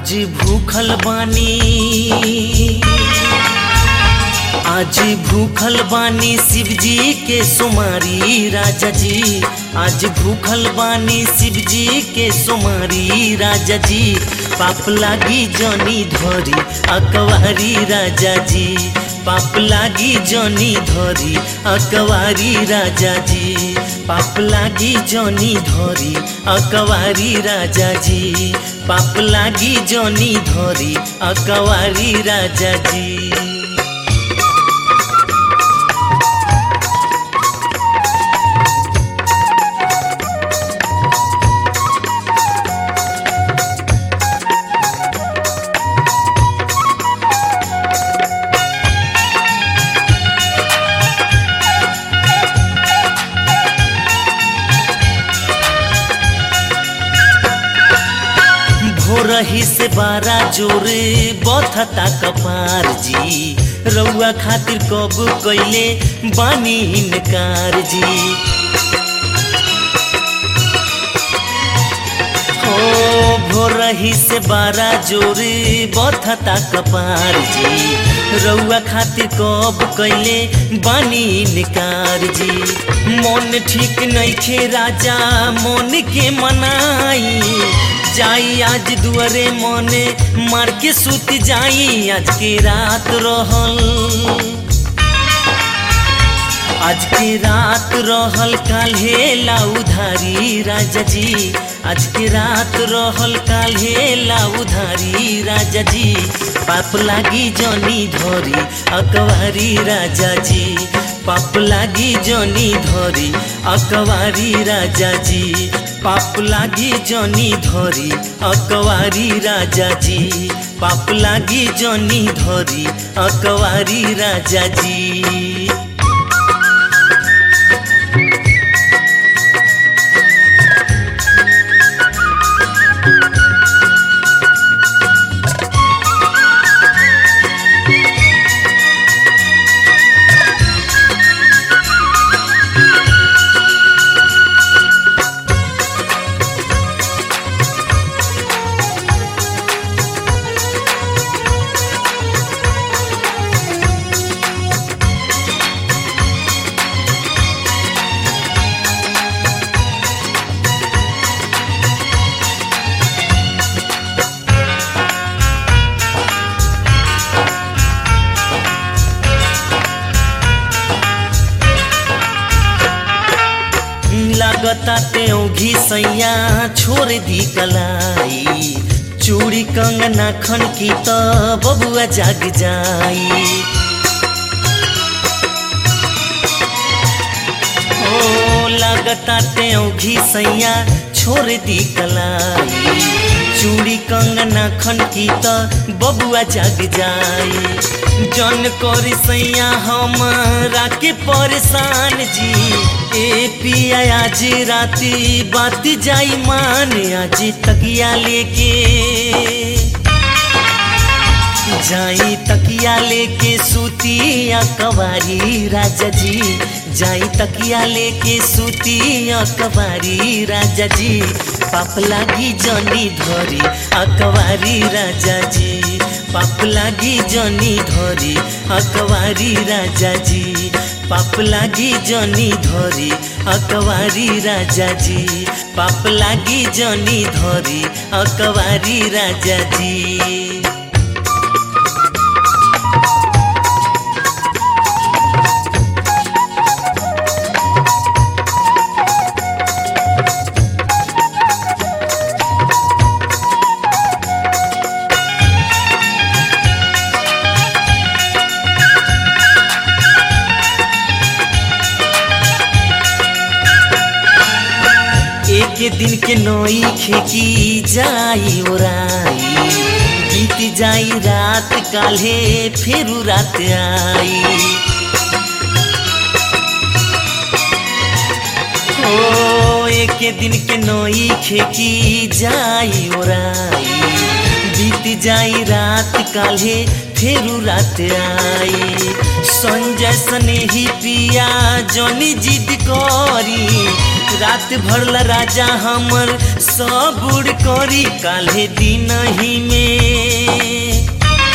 आज भूखल बानी, आज भूखल बानी शिव जी के सुमारी राजा जी। आज भूखल बानी शिव जी के सुमारी राजा जी। पाप लागी जनी धरी अकवारी राजा जी। पाप लागी जनी धरी अकवारी राजा जी। पाप लागी जनी धरी अकवारी राजा जी। पाप लागी जनी धरी अकवारी राजा जी। रही से बारा जोरे बथता कपार जी। रउआ खातिर कब कैले बानी इनकार जी। हो भोर रही से बारा जोरे बथता कपार जी। रउआ खातिर कब कैले बानी इनकार जी। मन ठीक नइखे राजा मन के मनाई जाई। आज दुआरे मने मार के सुत जाई। आज के रात रहल, आज के रात रहल काल्हे ला उधारी राजा जी। आज के रात रहल काल्हे ला उधारी राजा जी। पाप लागी जनी धरी अकवारी राजा जी। पाप लागी जनी धरी अकवारी राजा जी। पाप लागी जनी धरी अकवारी राजा जी। पाप लागी जनी धरी अकवारी राजा जी। लगता तेगी सैया छोड़ दी कलाई। चूड़ी कंगना खन की तो बबुआ जाग जाई। ओ लगता तेगी सैया छोड़ दी कलाई। चूड़ी कंगना खन की तो बबुआ जाग जाई। जन कर सैया हमरा के परेशान जी। ए पिया आज राती बात जाई मान। आज तकिया लेके जाई, तकिया लेके सूती अकवारी राजा जी। जाई तकिया लेके सूती अकवारी राजा जी। पाप लागी जनी धरी अकवारी राजा जी। पाप लागी जनी धरी अकवारी राजा जी। पाप लागी जनी धरी अकवारी राजा जी। पाप लागी जनी धरी अकवारी राजा जी। एक दिन के नई खेती जाई ओराई। बीत जाई रात काल्हे फेरू रात आई। ओ एक दिन के नई खेती जाई ओराई। बीत जाई रात काल्हे फेरू रात आई। संजय सने ही पिया जनी जिद करी रात भरला राजा हमर सबूर करी। काल्हे दिन ही में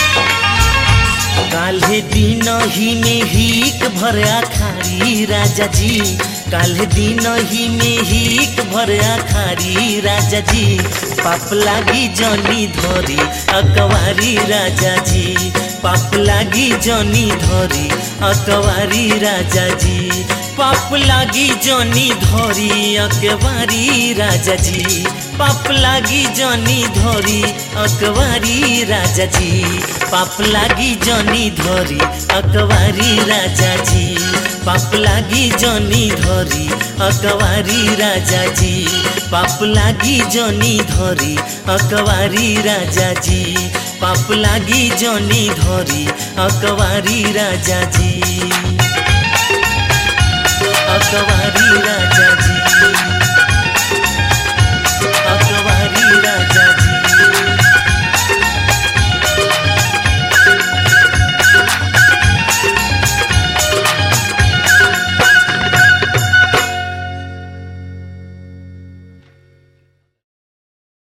काल्हे दिन ही में हिक भर आखारी राजा जी। काल्हे दिन ही में हिक भर आखारी राजा जी। पाप लागी जनी धरी अकवारी राजा जी। पाप लागी जनी धरी अकवारी राजा जी। पाप लागी जनी धरी अकवारी राजा जी। पाप लागी जनी धरी अकवारी राजा जी। पाप लागी जनी धरी अकवारी राजा जी। पाप लागी जनी धरी अकवारी राजा जी। पाप लागी जनी धरी अकवारी राजा जी। पाप लागी जनी धरी अकवारी राजा जी। अकवारी राजा